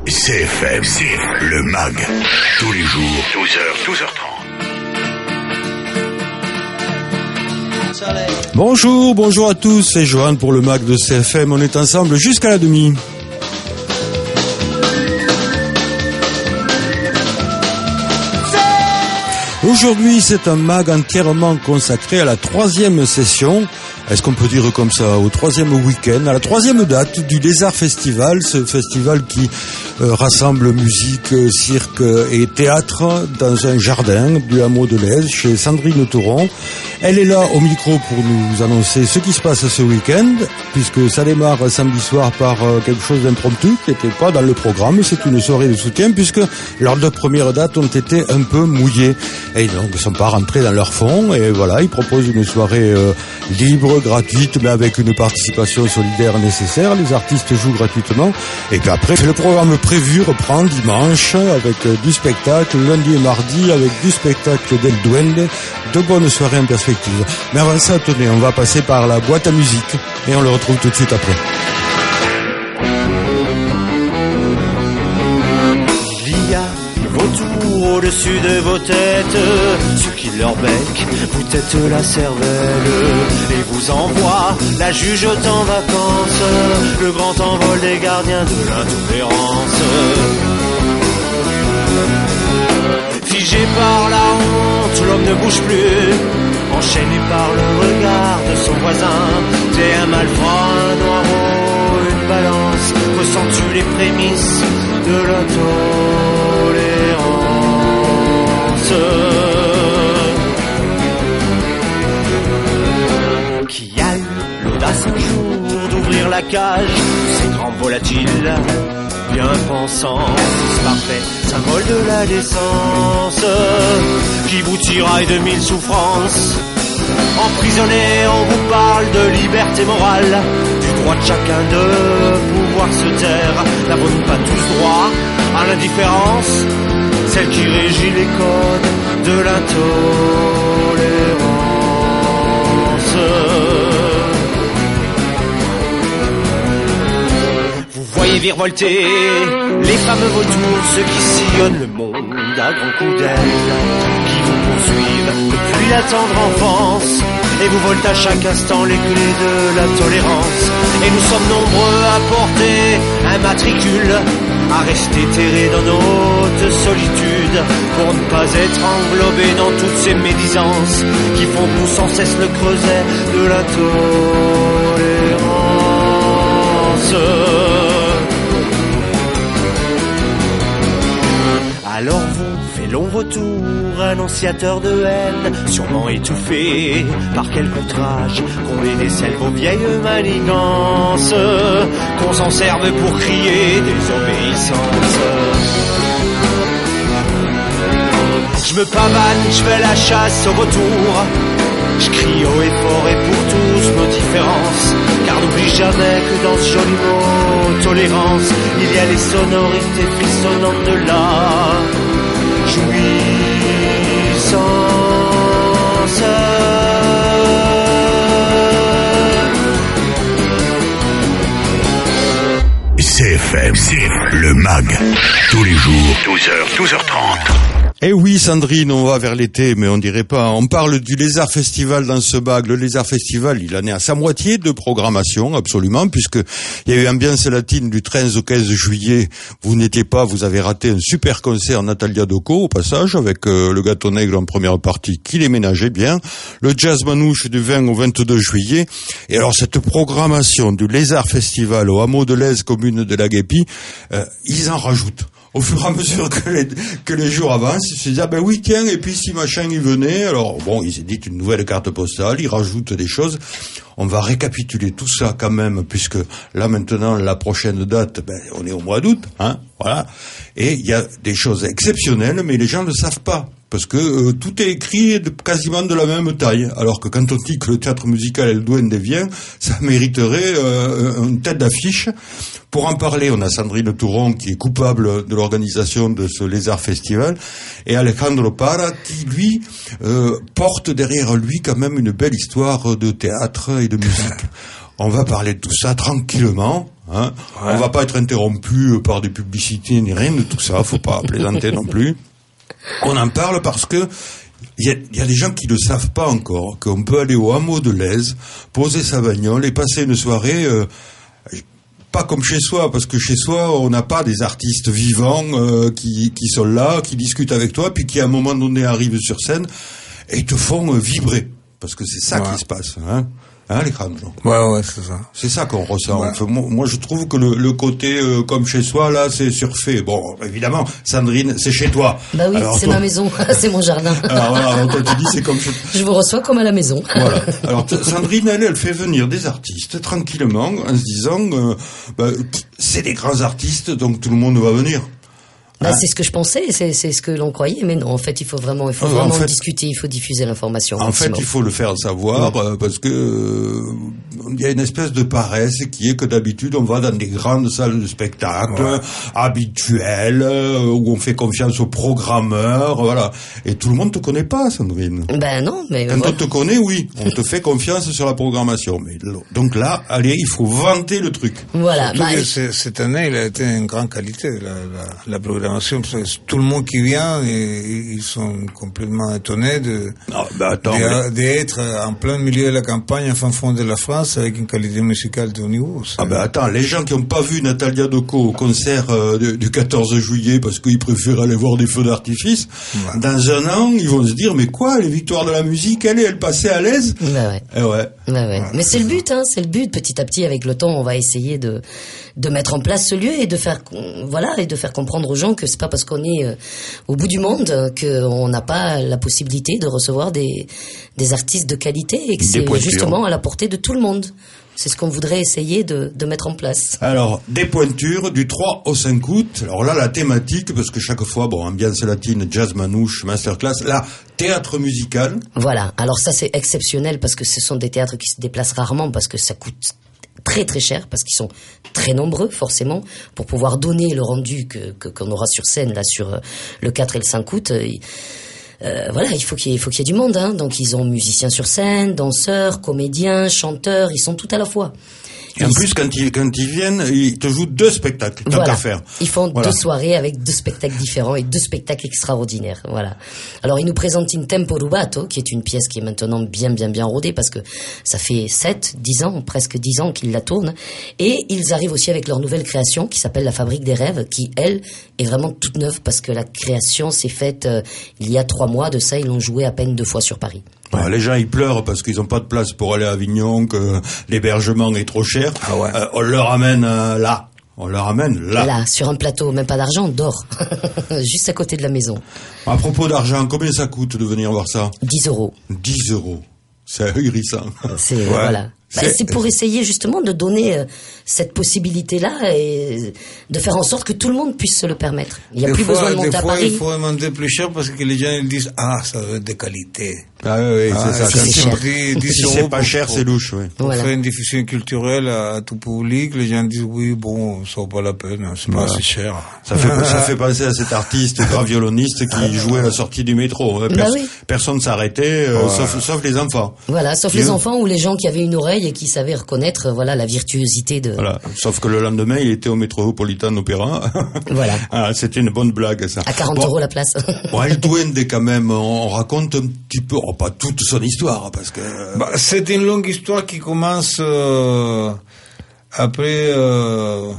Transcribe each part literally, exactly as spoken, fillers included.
C F M, le mag, tous les jours, douze heures, douze heures trente. Bonjour, bonjour à tous, c'est Johan pour le mag de C F M, on est ensemble jusqu'à la demi. Aujourd'hui, c'est un mag entièrement consacré à la troisième session, est-ce qu'on peut dire comme ça, au troisième week-end, à la troisième date du Lézard Festival, ce festival qui euh, rassemble musique, cirque et théâtre dans un jardin du hameau de Lèze, chez Sandrine Touron. Elle est là au micro pour nous annoncer ce qui se passe ce week-end, puisque ça démarre samedi soir par euh, quelque chose d'impromptu qui n'était pas dans le programme. C'est une soirée de soutien, puisque leurs deux premières dates ont été un peu mouillées. Et donc, ils ne sont pas rentrés dans leur fond, et voilà, ils proposent une soirée euh, libre, gratuite, mais avec une participation solidaire nécessaire. Les artistes jouent gratuitement, et puis après, le programme prévu reprend dimanche, avec euh, du spectacle, lundi et mardi, avec du spectacle d'El Duende, de bonnes soirées en perspective. Mais avant ça, tenez, on va passer par la boîte à musique, et on le retrouve tout de suite après. Il y a vautours au-dessus de vos têtes, ceux qui leur bec vous têtent la cervelle et vous envoient la jugeote en vacances, le grand envol des gardiens de l'intolérance. Figé par la honte, l'homme ne bouge plus, enchaîné par le regard de son voisin. T'es un malfrat, un noirot, une balance, ressens-tu les prémices de l'intolérance? Qui a eu l'audace un jour d'ouvrir la cage de ces grands volatiles bien pensants, fils parfait, symbole de la décence, qui vous tiraille de mille souffrances. Emprisonné, on vous parle de liberté morale, du droit de chacun de pouvoir se taire. N'avons-nous pas tous droit à l'indifférence, celle qui régit les codes de l'intolérance? Vous voyez virevolter les fameux vautours, ceux qui sillonnent le monde à grands coups d'aile, qui vous poursuivent depuis la tendre enfance et vous volent à chaque instant les clés de la tolérance. Et nous sommes nombreux à porter un matricule, à rester terrés dans notre solitude, pour ne pas être englobés dans toutes ces médisances qui font de nous sans cesse le creuset de l'intolérance. Alors vous, fait long vautour, annonciateur de haine, sûrement étouffé par quelque outrage, comblé des selles vos vieilles manigances, qu'on s'en serve pour crier désobéissance. Je me pavane, je fais la chasse au vautour, je crie haut et fort et pour tous nos différences, car n'oublie jamais que dans ce joli mot tolérance, il y a les sonorités frissonnantes de la jouissance. C F M, le mag, tous les jours, douze heures, douze heures trente. Eh oui, Sandrine, on va vers l'été, mais on dirait pas. On parle du Lézard Festival dans ce bag. Le Lézard Festival, il en est à sa moitié de programmation, absolument, puisque il y a eu Ambiance Latine du treize au quinze juillet. Vous n'étiez pas, vous avez raté un super concert Natalia Doko, au passage, avec euh, le Gâteau Nègre en première partie, qui les ménageait bien. Le Jazz Manouche du vingt au vingt-deux juillet. Et alors, cette programmation du Lézard Festival au hameau de Lèze, commune de la Guépie, euh, ils en rajoutent. Au fur et à mesure que les, que les jours avancent, ils se disent, ah ben oui, tiens, et puis si machin y venait, alors bon, ils éditent une nouvelle carte postale, ils rajoutent des choses. On va récapituler tout ça quand même, puisque là maintenant, la prochaine date, ben, on est au mois d'août, hein, voilà. Et il y a des choses exceptionnelles, mais les gens ne le savent pas. Parce que euh, tout est écrit de, quasiment de la même taille, alors que quand on dit que le théâtre musical El Duende vient, ça mériterait euh, une tête d'affiche. Pour en parler, on a Sandrine Touron qui est coupable de l'organisation de ce Lézard Festival, et Alejandro Parra qui, lui, euh, porte derrière lui quand même une belle histoire de théâtre et de musique. On va parler de tout ça tranquillement, Hein. Ouais. On va pas être interrompu par des publicités ni rien de tout ça. Faut pas plaisanter non plus. On en parle parce que il y a, y a des gens qui ne savent pas encore qu'on peut aller au hameau de Lèze, poser sa bagnole et passer une soirée. Euh, Pas comme chez soi, parce que chez soi, on n'a pas des artistes vivants euh, qui, qui sont là, qui discutent avec toi, puis qui à un moment donné arrivent sur scène et te font euh, vibrer. Parce que c'est ça ouais. qui se passe, hein, hein les crânes, Jean. Ouais, ouais, c'est ça. C'est ça qu'on ressent. Ouais. Enfin, moi, moi, je trouve que le, le côté euh, comme chez soi, là, c'est surfait. Bon, évidemment, Sandrine, c'est chez toi. Bah oui, alors, c'est toi... ma maison, c'est mon jardin. Alors voilà, alors toi tu dis c'est comme chez toi. Je vous reçois comme à la maison. Voilà. Alors Sandrine, elle, elle fait venir des artistes tranquillement, en se disant, euh, bah, c'est des grands artistes, donc tout le monde va venir. Là, hein? C'est ce que je pensais, c'est, c'est ce que l'on croyait, mais non, en fait, il faut vraiment, il faut vraiment en fait, discuter, il faut diffuser l'information. En maximum. fait, il faut le faire savoir, ouais. euh, parce que euh, il y a une espèce de paresse qui est que d'habitude, on va dans des grandes salles de spectacle ouais. habituelles, euh, où on fait confiance aux programmeurs, voilà. Et tout le monde te connaît pas, Sandrine. Ben non, mais quand voilà. on te connaît, oui, on te fait confiance sur la programmation. Mais donc là, allez, il faut vanter le truc. Voilà. Bah, que cette année, il a été une grande qualité, la, la, la programmation. Tout le monde qui vient, et, ils sont complètement étonnés de, non, bah attends, de, mais... d'être en plein milieu de la campagne, en fin fond de la France, avec une qualité musicale de haut niveau. C'est... Ah ben bah attends, les gens qui n'ont pas vu Natalia Doko au concert euh, du, du quatorze juillet parce qu'ils préfèrent aller voir des feux d'artifice, ouais. dans un an, ils vont se dire, mais quoi, les victoires de la musique, elle, elle passait à l'aise. Bah ouais. Eh ouais. Bah ouais. Mais c'est le but, hein, c'est le but. Petit à petit, avec le temps, on va essayer de de mettre en place ce lieu et de faire, voilà, et de faire comprendre aux gens que c'est pas parce qu'on est euh, au bout du monde euh, qu'on n'a pas la possibilité de recevoir des des artistes de qualité et que c'est justement à la portée de tout le monde. C'est ce qu'on voudrait essayer de, de mettre en place. Alors, des pointures du trois au cinq août. Alors là, la thématique, parce que chaque fois, bon, ambiance latine, jazz manouche, masterclass, là, théâtre musical. Voilà. Alors ça, c'est exceptionnel parce que ce sont des théâtres qui se déplacent rarement parce que ça coûte très très cher parce qu'ils sont très nombreux forcément pour pouvoir donner le rendu que, que qu'on aura sur scène là sur euh, le quatre et le cinq août. Euh, Euh, voilà, il faut qu'il y ait, il faut qu'il y ait du monde, hein. Donc ils ont musiciens sur scène, danseurs, comédiens, chanteurs, ils sont tout à la fois. Et en plus, quand ils, quand ils viennent, ils te jouent deux spectacles, tant voilà. qu'à faire. Ils font voilà. deux soirées avec deux spectacles différents et deux spectacles extraordinaires. Voilà. Alors, ils nous présentent In Tempo Rubato, qui est une pièce qui est maintenant bien, bien, bien rodée parce que ça fait sept, dix ans, presque dix ans qu'ils la tournent. Et ils arrivent aussi avec leur nouvelle création qui s'appelle La Fabrique des Rêves, qui, elle, est vraiment toute neuve parce que la création s'est faite euh, il y a trois mois de ça. Ils l'ont joué à peine deux fois sur Paris. Ouais. Ouais, les gens ils pleurent parce qu'ils n'ont pas de place pour aller à Avignon, que l'hébergement est trop cher. Ah ouais. euh, on leur amène euh, là, on leur amène là. Là, sur un plateau, même pas d'argent, d'or, juste à côté de la maison. À propos d'argent, combien ça coûte de venir voir ça? dix euros. dix euros. C'est ahurissant. C'est ouais. Voilà. Bah, c'est... c'est pour essayer justement de donner euh, cette possibilité-là et de faire en sorte que tout le monde puisse se le permettre. Il n'y a des plus fois, besoin de monter des à fois, Paris. Il faut demander plus cher parce que les gens ils disent ah ça doit être de qualité. Ah oui, oui ah, c'est ça. C'est, c'est cher. dix si euros c'est pas pour, cher, pour, c'est louche. Oui. Pour voilà. faire une diffusion culturelle à, à tout public, les gens disent oui bon ça vaut pas la peine, c'est voilà. pas assez cher. Ça fait ça fait penser à cet artiste grand violoniste qui jouait à la sortie du métro. Pers- bah oui. Personne s'arrêtait, euh, ouais. sauf sauf les enfants. Voilà, sauf Dieu. Les enfants ou les gens qui avaient une oreille et qui savaient reconnaître voilà la virtuosité de. Voilà. Sauf que le lendemain, il était au Metropolitan Opera. Voilà. Ah, c'était une bonne blague, ça. À quarante bon. euros la place. Bon, El Duende, quand même, on raconte un petit peu, oh, pas toute son histoire, parce que... Bah, c'est une longue histoire qui commence euh, après, euh,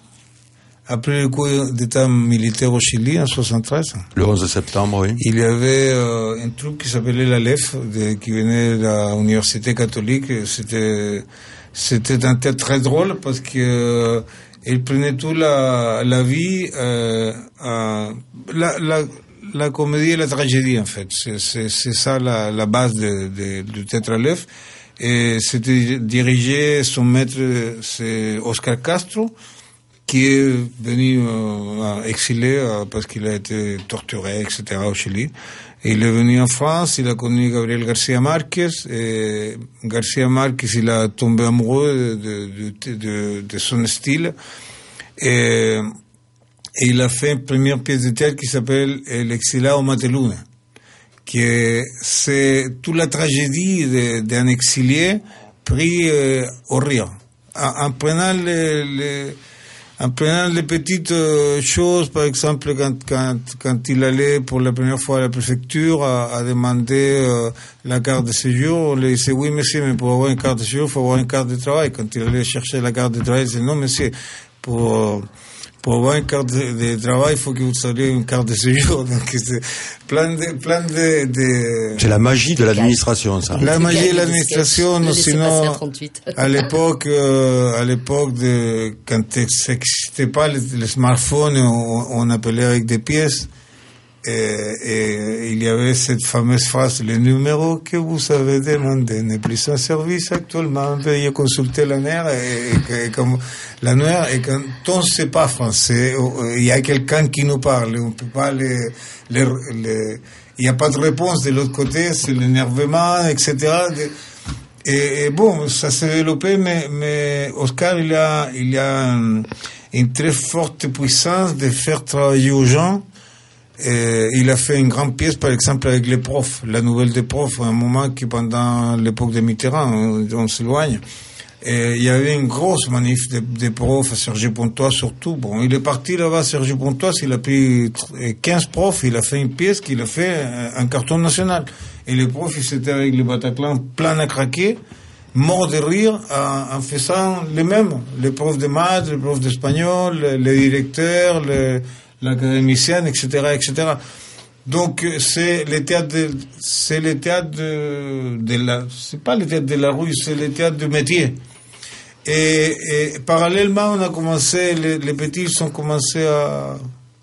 après le coup d'état militaire au Chili, en soixante-treize. Le onze septembre, oui. Il y avait euh, une troupe qui s'appelait la L E F, de, qui venait de l'université catholique. C'était... C'était un théâtre très drôle parce que euh, il prenait toute la, la vie, euh, euh, la, la, la comédie et la tragédie en fait. C'est, c'est, c'est ça la, la base de, de, du théâtre à l'œuf. Et c'était dirigé, son maître c'est Oscar Castro, qui est venu euh, exilé euh, parce qu'il a été torturé, et cetera au Chili. Et il est venu en France, il a connu Gabriel García Márquez, et García Márquez, il a tombé amoureux de, de, de, de son style, et, et il a fait une première pièce de théâtre qui s'appelle El exilado Mateluna, qui est, c'est toute la tragédie de, d'un exilé pris euh, au rire. en, en prenant les, les en prenant les petites euh, choses, par exemple, quand, quand, quand il allait pour la première fois à la préfecture à, à demander euh, la carte de séjour, on lui disait oui monsieur, mais pour avoir une carte de séjour, il faut avoir une carte de travail. Quand il allait chercher la carte de travail, il disait non monsieur, pour euh, pour avoir une carte de, de travail, il faut que vous ayez une carte de séjour. Donc c'est plein de plein de, de... C'est la magie de l'administration, ça. La magie de l'administration, sinon à l'époque, euh, à l'époque de quand n'existait pas les, les smartphones, on, on appelait avec des pièces. Et, et il y avait cette fameuse phrase: le numéro que vous avez demandé n'est plus en service actuellement, veuillez consulter l'annuaire. Et, et, et comme l'annuaire, et quand on ne sait pas français, il y a quelqu'un qui nous parle, on peut pas les, les, les il n'y a pas de réponse de l'autre côté, c'est l'énervement, et cetera. Et, et bon, ça s'est développé, mais, mais Oscar, il a, il a une, une très forte puissance de faire travailler aux gens. Et il a fait une grande pièce, par exemple, avec les profs, la nouvelle des profs, à un moment qui, pendant l'époque de Mitterrand, on, on s'éloigne. Et il y avait une grosse manif des de profs à Cergy-Pontoise surtout. Bon, il est parti là-bas à Cergy-Pontoise, il a pris quinze profs, il a fait une pièce qu'il a fait un carton national. Et les profs, ils étaient avec les Bataclan plein à craquer, morts de rire, en, en faisant les mêmes. Les profs de maths, les profs d'espagnol, les, les directeurs, les l'académicienne, et cetera, et cetera. Donc c'est le théâtre, de, c'est le théâtre de, de la, c'est pas le théâtre de la rue, c'est le théâtre du métier. Et, et parallèlement, on a commencé, les, les petits ils ont commencé à,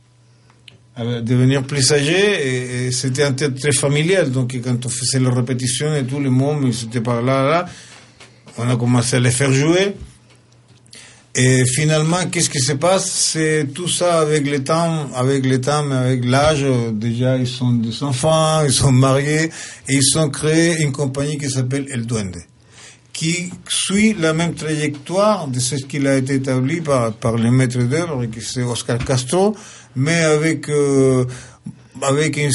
à devenir plus âgés, et, et c'était un théâtre très familial. Donc quand on faisait les répétitions et tout, le monde, ils étaient par là, là, on a commencé à les faire jouer. Et finalement, qu'est-ce qui se passe? C'est tout ça avec le temps, avec le temps, mais avec l'âge. Déjà, ils sont des enfants, ils sont mariés, et ils ont créé une compagnie qui s'appelle El Duende, qui suit la même trajectoire de ce qui a été établi par, par le maître d'œuvre, qui c'est Oscar Castro, mais avec, euh, avec un,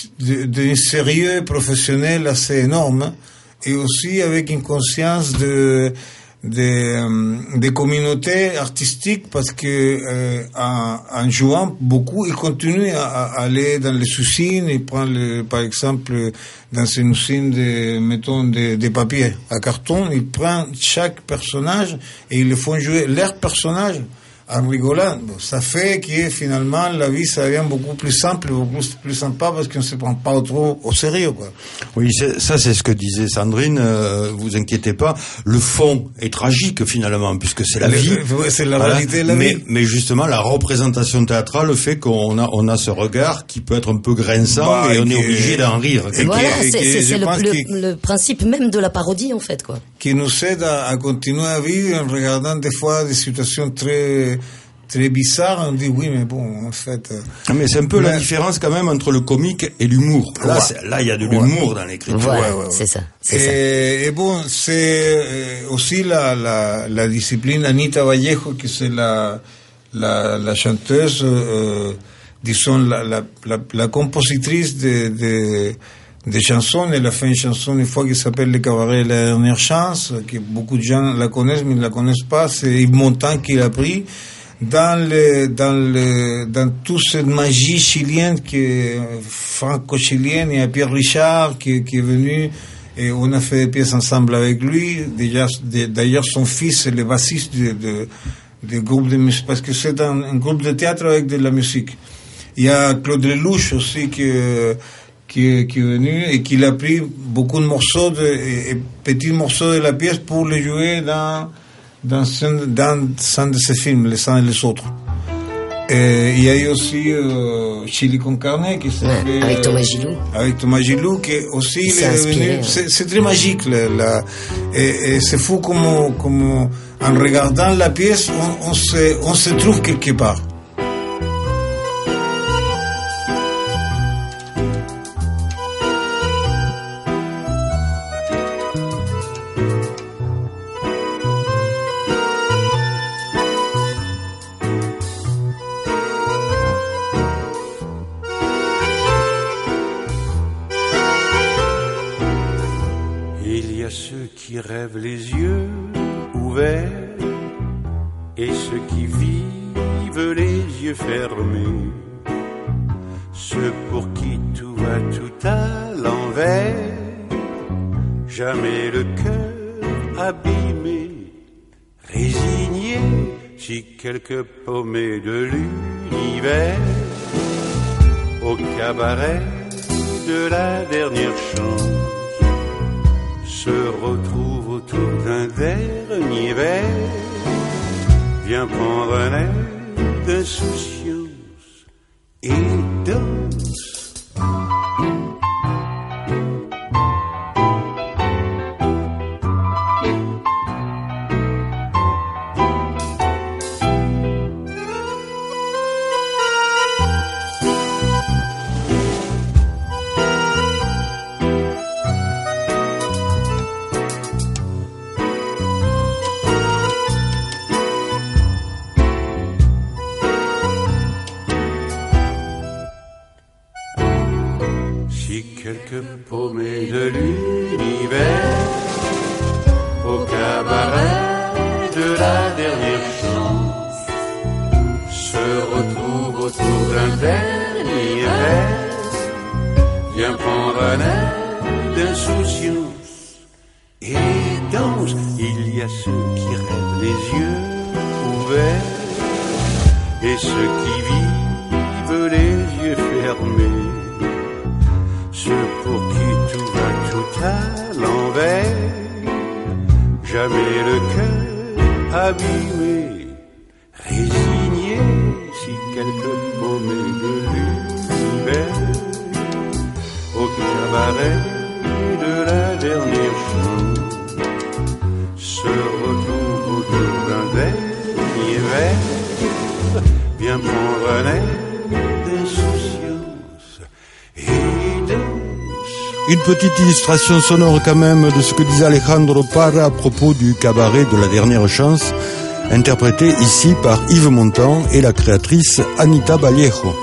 un sérieux professionnel assez énorme, et aussi avec une conscience de, des, des communautés artistiques, parce que euh, en, en jouant beaucoup, il continue à, à aller dans les usines. Il prend le, par exemple dans une usine de, mettons, de, de papier à carton, il prend chaque personnage et ils le font jouer leur personnage en rigolant. Bon, ça fait que finalement la vie ça devient beaucoup plus simple, beaucoup plus sympa, parce qu'on ne se prend pas trop au sérieux, quoi. Oui, c'est, ça c'est ce que disait Sandrine. Euh, vous inquiétez pas, le fond est tragique finalement, puisque c'est la le, vie, c'est la voilà. réalité de la mais, vie. Mais justement, la représentation théâtrale fait qu'on a on a ce regard qui peut être un peu grinçant, bah, et, et on est obligé d'en rire. Et voilà, c'est, c'est, c'est le, le, le principe même de la parodie en fait, quoi. Qui nous aide à, à continuer à vivre en regardant des fois des situations très très bizarres. On dit oui, mais bon, en fait. Euh, mais c'est un peu mais... la différence quand même entre le comique et l'humour. Là, ouais. là, il y a de l'humour ouais. dans l'écriture. Voilà, ouais, ouais, ouais. C'est ça. C'est et, ça. et bon, c'est aussi la, la, la discipline Anita Vallejo, qui c'est la, la, la chanteuse, euh, disons, la, la, la, la compositrice de, de des chansons. Elle a fait une chanson une fois qui s'appelle Le Cabaret de la dernière chance, que beaucoup de gens la connaissent, mais ne la connaissent pas. C'est Yves Montand qui l'a pris. Dans le, dans le, dans toute cette magie chilienne qui est franco-chilienne, il y a Pierre Richard qui, qui est venu, et on a fait des pièces ensemble avec lui. Déjà, d'ailleurs, son fils est le bassiste de, de, de groupe de musique, parce que c'est un, un groupe de théâtre avec de la musique. Il y a Claude Lelouch aussi qui, qui, qui est venu, et qui a pris beaucoup de morceaux de, et, et petits morceaux de la pièce pour les jouer dans, dans un, dans un de ses films, Les uns et les autres. Et il y a eu aussi euh, Chili con carne qui s'est ouais, fait avec Thomas Gilou. Euh, avec Thomas Gilou, qui aussi il est devenu, c'est, c'est très magique là, là. Et, et c'est fou comme, comme en regardant la pièce on, on se on se trouve quelque part. Rêve les yeux ouverts et ceux qui vivent les yeux fermés, ceux pour qui tout va tout à l'envers, jamais le cœur abîmé, résigné, si quelque paumé de l'univers, au cabaret de la dernière chance, se retrouve autour d'un dernier verre, vient prendre un air d'insouciance et danse. Quelques paumés de l'univers, au cabaret de la dernière chance, se retrouvent autour d'un dernier verre, vient prendre un air d'insouciance et danse. Il y a ceux qui rêvent les yeux ouverts et ceux qui vivent les yeux fermés, ceux pour qui tout va tout à l'envers, jamais le cœur abîmé, résigné, si quelque paumé de l'univers, au cabaret de la dernière chance, se retrouve autour d'un dernier verre, vient prendre un air d'insouciance et de... Une petite illustration sonore quand même de ce que disait Alejandro Parra à propos du cabaret de la dernière chance, interprété ici par Yves Montand et la créatrice Anita Vallejo.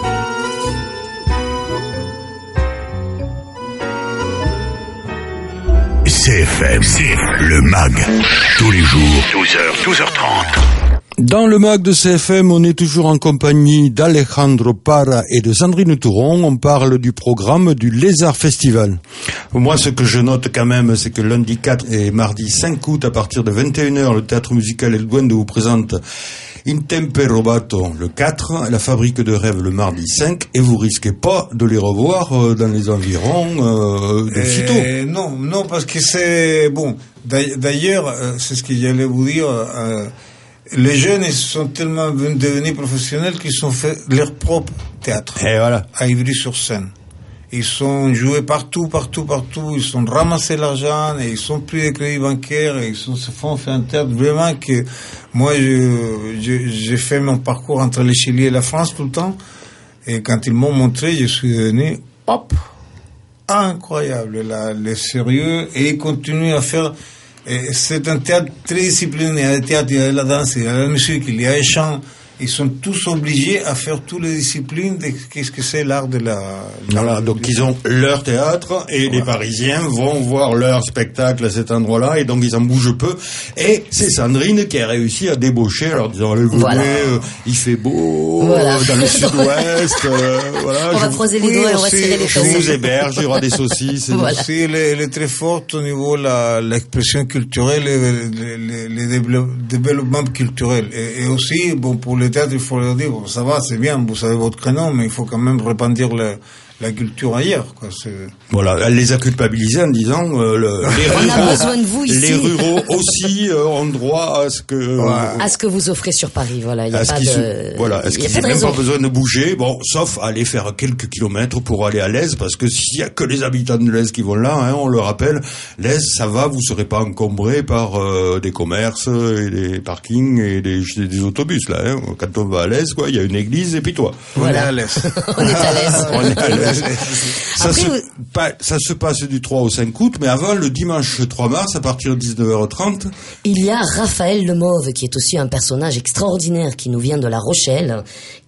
C F M, le mag, tous les jours, douze heures, douze heures trente. Dans le mag de C F M, on est toujours en compagnie d'Alejandro Parra et de Sandrine Touron. On parle du programme du Lézard Festival. Moi, ce que je note quand même, c'est que lundi quatre et mardi cinq août, à partir de vingt et une heures, le théâtre musical El Duende vous présente In Tempe Robato le quatre, la Fabrique de rêves le mardi cinq, et vous risquez pas de les revoir dans les environs euh, de sitôt. Euh, non, non, parce que c'est... Bon, d'ailleurs, c'est ce que j'allais vous dire... Euh, les jeunes, ils sont tellement devenus professionnels qu'ils ont fait leur propre théâtre. Et voilà. À Ivry-sur-Seine. Ils sont joués partout, partout, partout. Ils ont ramassé l'argent et ils ont pris les crédits bancaires et ils ont, se font faire un théâtre vraiment que moi, je, je, j'ai fait mon parcours entre le Chili et la France tout le temps. Et quand ils m'ont montré, je suis devenu, hop, incroyable, là, le sérieux. Et ils continuent à faire. Et c'est un théâtre très discipliné. Il y a le théâtre, il y a la danse, il y a la musique, il y a les chants. Ils sont tous obligés à faire toutes les disciplines de qu'est-ce que c'est l'art de la... Voilà, donc ils ont leur théâtre et voilà. Les Parisiens vont voir leur spectacle à cet endroit-là et donc ils en bougent peu. Et c'est Sandrine qui a réussi à débaucher, alors disant, allez, venez, voilà. euh, il fait beau, voilà. euh, dans le sud-ouest, euh, voilà. On je va croiser les doigts et on va serrer les Je vous héberge, il y aura des saucisses. Voilà. Aussi, elle est, elle est très forte au niveau de la, l'expression culturelle et le, le, le développement culturel. Et, et aussi, bon, pour le théâtre, il faut leur dire, bon, ça va, c'est bien, vous savez votre créneau, mais il faut quand même répandre le, la culture ailleurs, quoi. C'est... Voilà, elle les a culpabilisés en disant euh, le, les, on ruraux, a besoin de vous ici. Les ruraux aussi euh, ont droit à ce que euh, à ce que vous offrez sur Paris. Voilà, il y a pas de se, voilà, est-ce qu'ils n'ont même pas besoin de bouger, bon, sauf aller faire quelques kilomètres pour aller à l'Aise, parce que s'il y a que les habitants de l'Aise qui vont là, hein, on le rappelle, l'Aise, ça va, vous serez pas encombré par euh, des commerces et des parkings et des, des autobus là. Hein. Quand on va à l'Aise, quoi, il y a une église et puis toi. Voilà. On est à l'Aise. On est à l'aise. On est à l'aise. Ça, Après, se, vous... pas, ça se passe du trois au cinq août, mais avant, le dimanche trois mars, à partir de dix-neuf heures trente... Il y a Raphaël Lemauve, qui est aussi un personnage extraordinaire, qui nous vient de La Rochelle,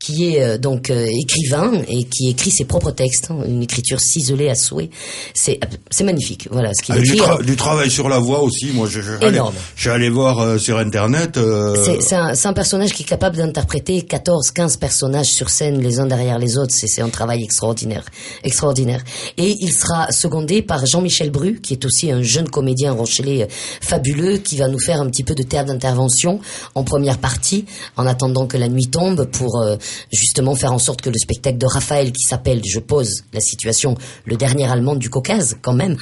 qui est euh, donc euh, écrivain et qui écrit ses propres textes, hein, une écriture ciselée à souhait. C'est c'est magnifique. Voilà ce qu'il ah, écrit. Du, tra- du travail sur la voix aussi. Moi, je, je, énorme. Je suis allé voir euh, sur Internet. Euh... C'est, c'est, un, c'est un personnage qui est capable d'interpréter quatorze, quinze personnages sur scène, les uns derrière les autres. C'est, c'est un travail extraordinaire, extraordinaire. Et il sera secondé par Jean-Michel Bru, qui est aussi un jeune comédien rochelet fabuleux, qui va nous faire un petit peu de théâtre d'intervention en première partie, en attendant que la nuit tombe, pour euh, justement faire en sorte que le spectacle de Raphaël, qui s'appelle, je pose la situation, le dernier Allemand du Caucase, quand même,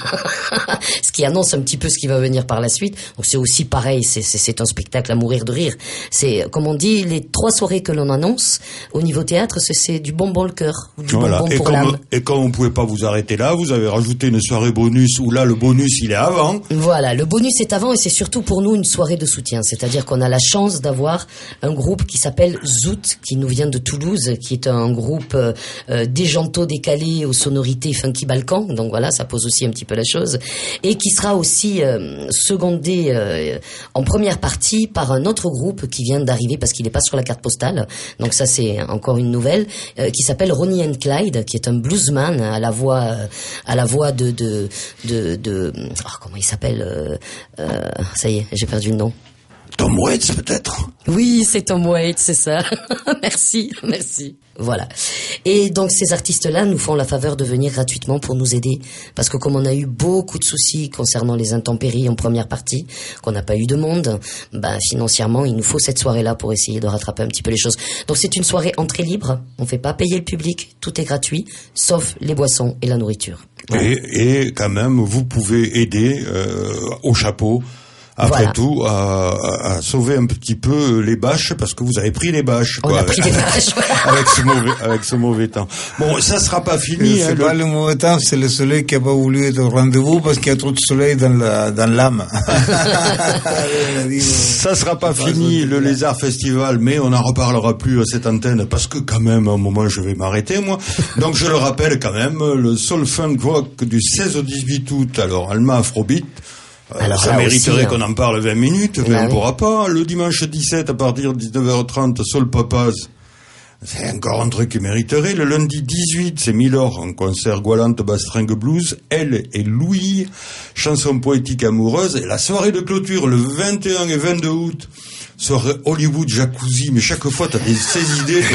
ce qui annonce un petit peu ce qui va venir par la suite. Donc c'est aussi pareil, c'est, c'est, c'est un spectacle à mourir de rire. C'est, comme on dit, les trois soirées que l'on annonce au niveau théâtre, c'est, c'est du bonbon le cœur, du voilà. bonbon et pour comme, l'âme. Et quand vous ne pouvez pas vous arrêter là, vous avez rajouté une soirée bonus où là, le bonus, il est avant. Voilà, le bonus est avant et c'est surtout pour nous une soirée de soutien. C'est-à-dire qu'on a la chance d'avoir un groupe qui s'appelle Zoot, qui nous vient de Toulouse, qui est un groupe euh, euh, déjanto décalé aux sonorités funky balkan. Donc voilà, ça pose aussi un petit peu la chose. Et qui sera aussi euh, secondé euh, en première partie par un autre groupe qui vient d'arriver parce qu'il n'est pas sur la carte postale. Donc ça, c'est encore une nouvelle, euh, qui s'appelle Ronnie and Clyde, qui est un bluesman à la voix, euh, à la voix de de de, de oh, comment il s'appelle euh, euh, ça y est, j'ai perdu le nom. Tom Waits, peut-être? Oui, c'est Tom Waits, c'est ça. Merci, merci. Voilà. Et donc, ces artistes-là nous font la faveur de venir gratuitement pour nous aider. Parce que comme on a eu beaucoup de soucis concernant les intempéries en première partie, qu'on n'a pas eu de monde, ben, financièrement, il nous faut cette soirée-là pour essayer de rattraper un petit peu les choses. Donc, c'est une soirée entrée libre. On fait pas payer le public. Tout est gratuit, sauf les boissons et la nourriture. Voilà. Et, et quand même, vous pouvez aider euh, au chapeau. Après voilà. tout, à, à, à sauver un petit peu les bâches, parce que vous avez pris les bâches. On quoi, a pris les bâches. avec ce mauvais, avec ce mauvais temps. Bon, ça sera pas fini. C'est hein, pas le... le mauvais temps, c'est le soleil qui a pas voulu être au rendez-vous parce qu'il y a trop de soleil dans la, dans l'âme. Ça sera pas fini, le Lézard Festival, mais on n'en reparlera plus à cette antenne parce que quand même, à un moment, je vais m'arrêter, moi. Donc, je le rappelle quand même, le Soul Funk Rock du seize au dix-huit août, alors, Alma Afrobeat. Alors, ça mériterait aussi, qu'on en parle vingt minutes, mais on ne pourra pas. Le dimanche dix-sept, à partir de dix-neuf heures trente, Soul Papas. C'est encore un truc qui mériterait. Le lundi dix-huit, c'est Milor, en concert Gualante Bastringue Blues. Elle et Louis, chanson poétique amoureuse. Et la soirée de clôture, le vingt et un et vingt-deux août, soirée Hollywood Jacuzzi. Mais chaque fois, t'as des, ces idées.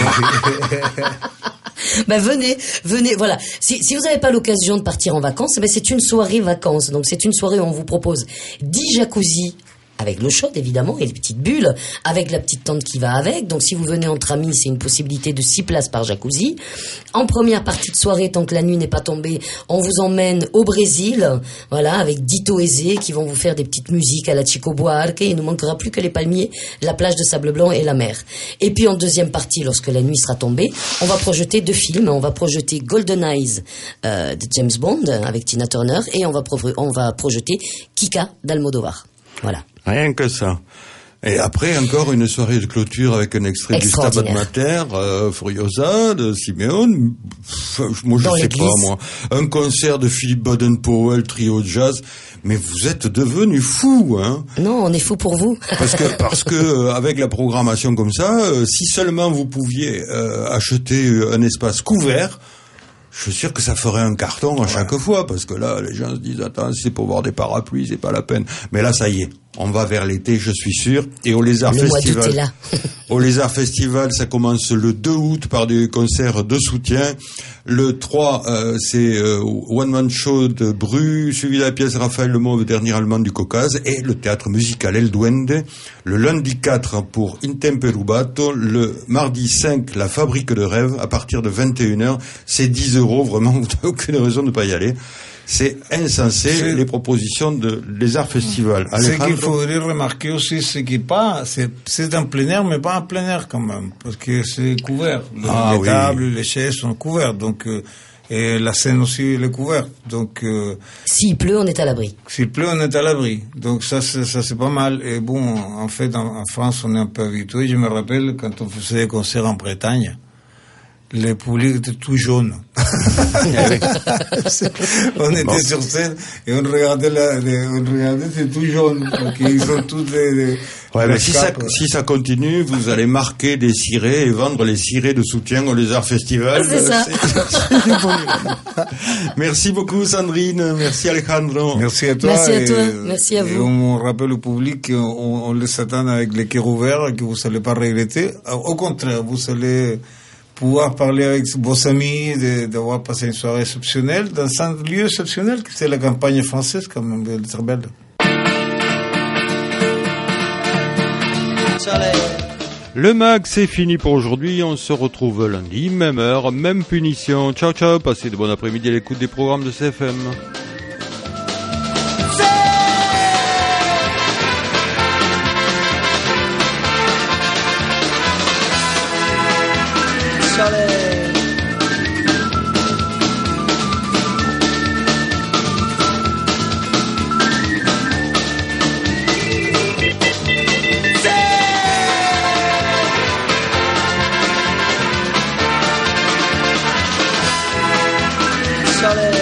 Ben venez, venez, voilà. Si, si vous n'avez pas l'occasion de partir en vacances, ben c'est une soirée vacances. Donc c'est une soirée où on vous propose dix jacuzzi avec l'eau chaude évidemment et les petites bulles, avec la petite tente qui va avec. Donc si vous venez entre amis, c'est une possibilité de six places par jacuzzi. En première partie de soirée, tant que la nuit n'est pas tombée, on vous emmène au Brésil, voilà, avec Dito Aizé qui vont vous faire des petites musiques à la Chico Buarque. Il ne manquera plus que les palmiers, la plage de sable blanc et la mer. Et puis en deuxième partie, lorsque la nuit sera tombée, on va projeter deux films. On va projeter Golden Eyes euh, de James Bond avec Tina Turner et on va, pro- on va projeter Kika d'Almodovar. Voilà. Rien que ça. Et après, encore une soirée de clôture avec un extrait du Stabat Mater, euh, Furiosa, de Simeone. Moi, je Dans sais l'église. pas, moi. Un concert de Philip Baden-Powell, trio de jazz. Mais vous êtes devenus fous, hein. Non, on est fous pour vous. Parce que, parce que, euh, avec la programmation comme ça, euh, si seulement vous pouviez euh, acheter un espace couvert, je suis sûr que ça ferait un carton à chaque ouais. fois, parce que là, les gens se disent, attends, c'est pour voir des parapluies, c'est pas la peine. Mais là, ça y est, on va vers l'été, je suis sûr. Et au Lézard le Festival, mois d'août est là. au Lézard Festival, ça commence le deux août par des concerts de soutien. Le trois, euh, c'est euh, One Man Show de Bru, suivi de la pièce Raphaël Le Mauve, dernier Allemand du Caucase, et le théâtre musical El Duende. Le lundi quatre pour Intemperubato. Le mardi cinq, La Fabrique de Rêves, à partir de vingt et une heures. C'est dix euros, vraiment, vous n'avez aucune raison de ne pas y aller. C'est insensé, c'est... les propositions de Lézard Festival. Ce qu'il faudrait remarquer aussi, c'est qu'il pas, c'est, c'est en plein air, mais pas en plein air quand même, parce que c'est couvert. Ah, les oui. tables, les chaises sont couvertes, donc, euh, et la scène aussi, elle est couverte. Donc, euh, s'il pleut, on est à l'abri. S'il pleut, on est à l'abri. Donc ça, c'est, ça, c'est pas mal. Et bon, en fait, en, en France, on est un peu habitué. Je me rappelle quand on faisait des concerts en Bretagne, le public était tout jaune. On était bon. Sur scène et on regardait, la, on regardait, c'était tout jaune. Ils ont tous des, des ouais, mais si ça, si ça continue, vous allez marquer des cirés et vendre les cirés de soutien au Lézard Festival. C'est ça. C'est... Merci beaucoup, Sandrine. Merci, Alejandro. Merci à toi. Merci à toi. Et, Merci à vous. Et on rappelle au public qu'on on les attend avec les cœurs ouverts, que vous n'allez pas regretter. Au contraire, vous allez pouvoir parler avec vos amis, de, d'avoir passé une soirée exceptionnelle dans un lieu exceptionnel, qui c'est la campagne française, quand même, très belle. Le mag, c'est fini pour aujourd'hui. On se retrouve lundi, même heure, même punition. Ciao, ciao. Passez de bon après-midi à l'écoute des programmes de C F M. Charlie.